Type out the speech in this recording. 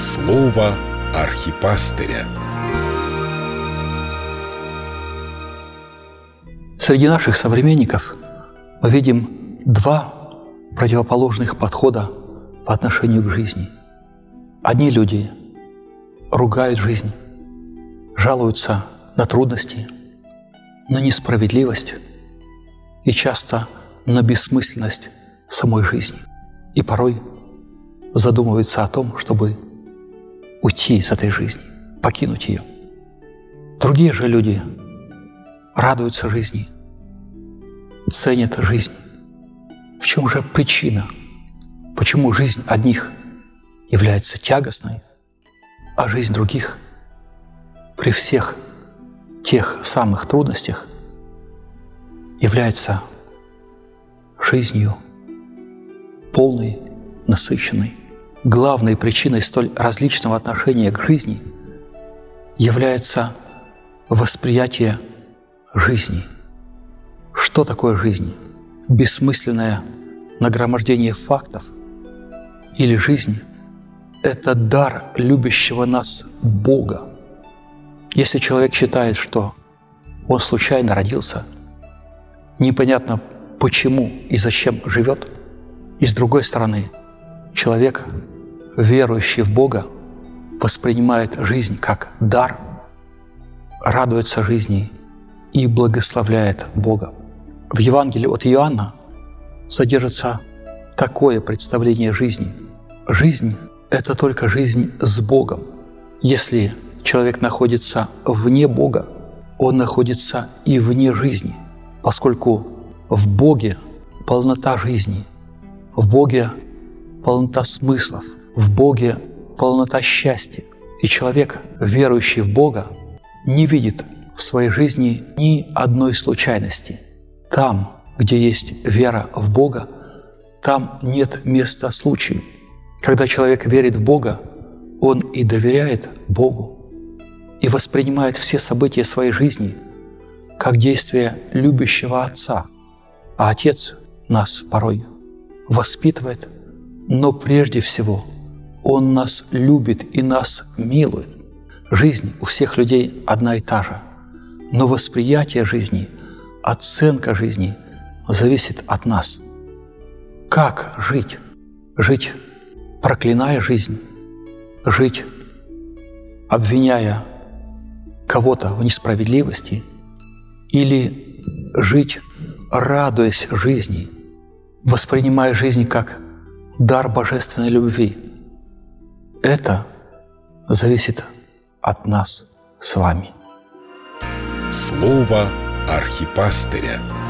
Слово архипастыря. Среди наших современников мы видим два противоположных подхода по отношению к жизни. Одни люди ругают жизнь, жалуются на трудности, на несправедливость и часто на бессмысленность самой жизни. И порой задумываются о том, чтобы уйти из этой жизни, покинуть ее. Другие же люди радуются жизни, ценят жизнь. В чем же причина? Почему жизнь одних является тягостной, а жизнь других при всех тех самых трудностях является жизнью полной, насыщенной? Главной причиной столь различного отношения к жизни является восприятие жизни. Что такое жизнь? Бессмысленное нагромождение фактов или жизнь – это дар любящего нас Бога? Если человек считает, что он случайно родился, непонятно почему и зачем живет, и с другой стороны, человек, верующий в Бога, воспринимает жизнь как дар, радуется жизни и благословляет Бога. В Евангелии от Иоанна содержится такое представление жизни. Жизнь – это только жизнь с Богом. Если человек находится вне Бога, он находится и вне жизни, поскольку в Боге полнота жизни, в Боге полнота смыслов, в Боге полнота счастья. И человек, верующий в Бога, не видит в своей жизни ни одной случайности. Там, где есть вера в Бога, там нет места случаю. Когда человек верит в Бога, он и доверяет Богу, и воспринимает все события своей жизни как действие любящего Отца. А Отец нас порой воспитывает, но прежде всего Он нас любит и нас милует. Жизнь у всех людей одна и та же, но восприятие жизни, оценка жизни зависит от нас. Как жить? Жить, проклиная жизнь, жить, обвиняя кого-то в несправедливости, или жить, радуясь жизни, воспринимая жизнь как дар божественной любви. Это зависит от нас с вами. Слово архипастыря.